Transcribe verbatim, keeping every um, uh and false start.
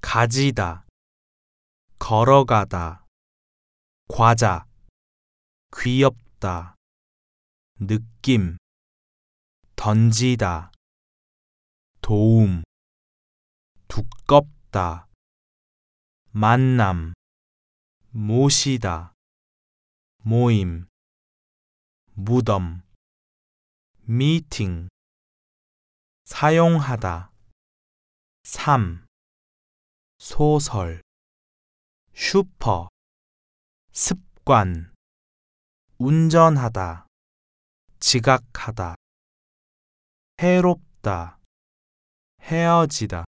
가지다, 걸어가다, 과자, 귀엽다, 느낌, 던지다, 도움, 두껍다, 만남, 모시다, 모임, 무덤, 미팅, 사용하다, 삶, 소설, 슈퍼, 습관, 운전하다, 지각하다, 해롭다, 헤어지다.